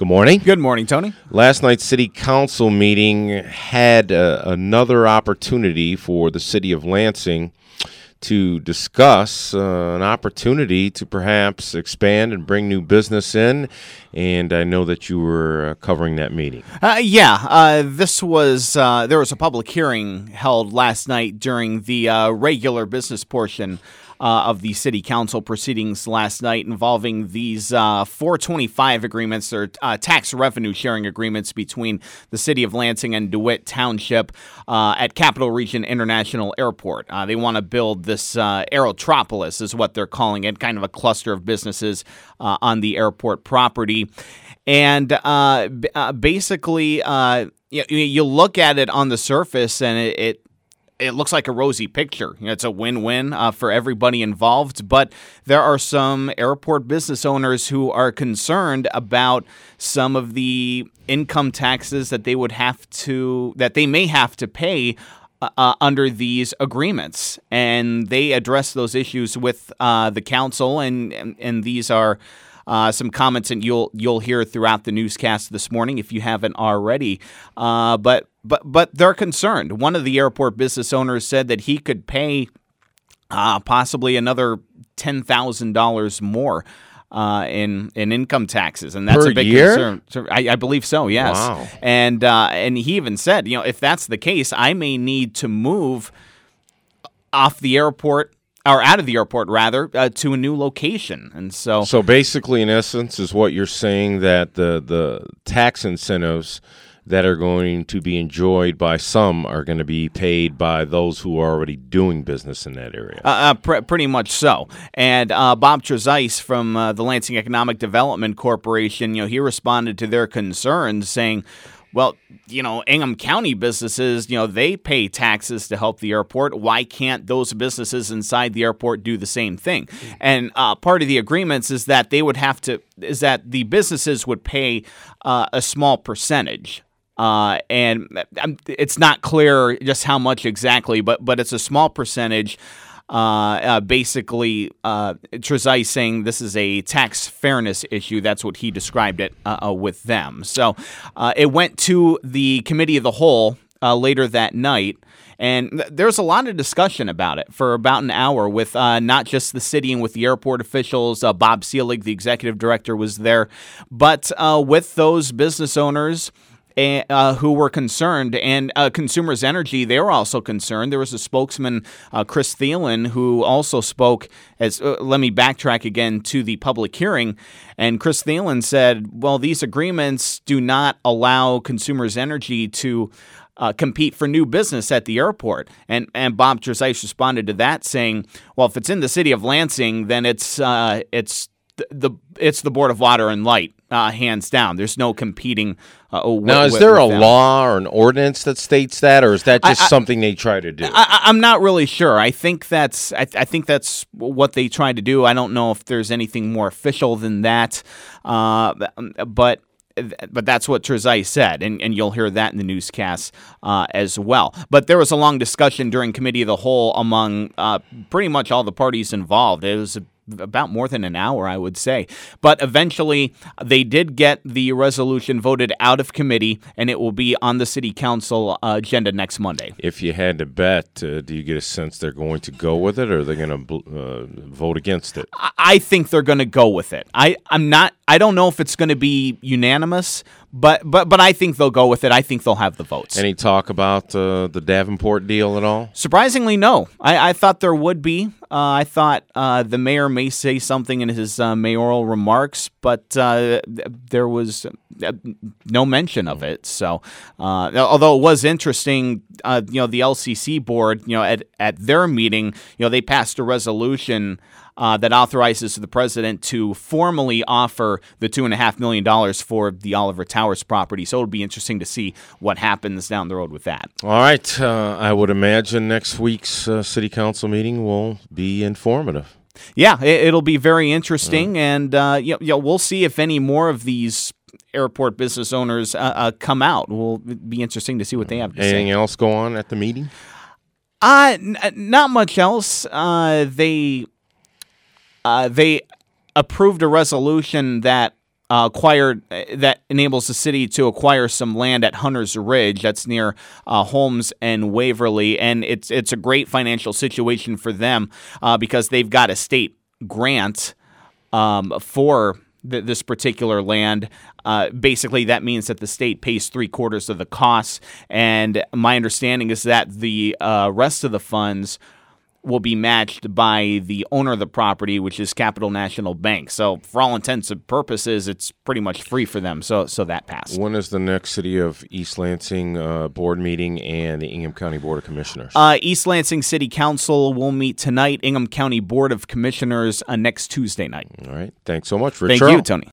Good morning. Good morning, Tony. Last night's city council meeting had another opportunity for the city of Lansing to discuss an opportunity to perhaps expand and bring new business in, and I know that you were covering that meeting. This was there was a public hearing held last night during the regular business portion of the city council proceedings last night, involving these 425 agreements, or tax revenue sharing agreements between the city of Lansing and DeWitt Township at Capital Region International Airport. They want to build this Aerotropolis, is what they're calling it, kind of a cluster of businesses on the airport property. And basically, you look at it on the surface, and it looks like a rosy picture. It's a win-win for everybody involved, but there are some airport business owners who are concerned about some of the income taxes that they may have to pay under these agreements, and they address those issues with the council, and these are some comments that you'll hear throughout the newscast this morning if you haven't already. But they're concerned. One of the airport business owners said that he could pay possibly another $10,000 more in income taxes, and that's per a big year? concern. I believe so. Yes. Wow. And he even said, if that's the case, I may need to move off the airport, or out of the airport rather, to a new location. And so basically, in essence, is what you're saying, that the tax incentives that are going to be enjoyed by some are going to be paid by those who are already doing business in that area. Pretty much so. And Bob Trezise from the Lansing Economic Development Corporation, he responded to their concerns, saying, well, Ingham County businesses, they pay taxes to help the airport. Why can't those businesses inside the airport do the same thing? And part of the agreements is that the businesses would pay a small percentage. And it's not clear just how much exactly, but it's a small percentage. Basically, Trezise saying this is a tax fairness issue. That's what he described it with them. So it went to the committee of the whole later that night. And there's a lot of discussion about it for about an hour with not just the city and with the airport officials. Bob Seelig, the executive director, was there, but with those business owners who were concerned, and Consumers Energy, they were also concerned. There was a spokesman, Chris Thielen, who also spoke as, let me backtrack again to the public hearing, and Chris Thielen said, well, these agreements do not allow Consumers Energy to compete for new business at the airport. And Bob Trezise responded to that saying, well, if it's in the city of Lansing, then it's the Board of Water and Light, hands down. There's no competing. Now, is there a law or an ordinance that states that, or is that just something they try to do? I'm not really sure. I think that's what they try to do. I don't know if there's anything more official than that, but that's what Trezise said, and you'll hear that in the newscast as well. But there was a long discussion during Committee of the Whole among pretty much all the parties involved. It was about more than an hour, I would say. But eventually, they did get the resolution voted out of committee, and it will be on the city council agenda next Monday. If you had to bet, do you get a sense they're going to go with it, or are they going to vote against it? I think they're going to go with it. I don't know if it's going to be unanimous, but I think they'll go with it. I think they'll have the votes. Any talk about the Davenport deal at all? Surprisingly, no. I thought there would be. I thought the mayor may say something in his mayoral remarks, but there was no mention of it. So, although it was interesting, the LCC board, at their meeting, they passed a resolution that authorizes the president to formally offer the $2.5 million for the Oliver Towers property. So it'll be interesting to see what happens down the road with that. All right. I would imagine next week's city council meeting will be informative. Yeah, it'll be very interesting, and we'll see if any more of these airport business owners come out. Will be interesting to see what they have to say. Anything else go on at the meeting? Not much else. They approved a resolution that enables the city to acquire some land at Hunter's Ridge. That's near Holmes and Waverly, and it's a great financial situation for them because they've got a state grant for this particular land. Basically, that means that the state pays 3/4 of the costs, and my understanding is that the rest of the funds will be matched by the owner of the property, which is Capital National Bank. So for all intents and purposes, it's pretty much free for them. So that passed. When is the next City of East Lansing board meeting and the Ingham County Board of Commissioners? East Lansing City Council will meet tonight. Ingham County Board of Commissioners next Tuesday night. All right. Thanks so much, Rich. Thank you, Tony.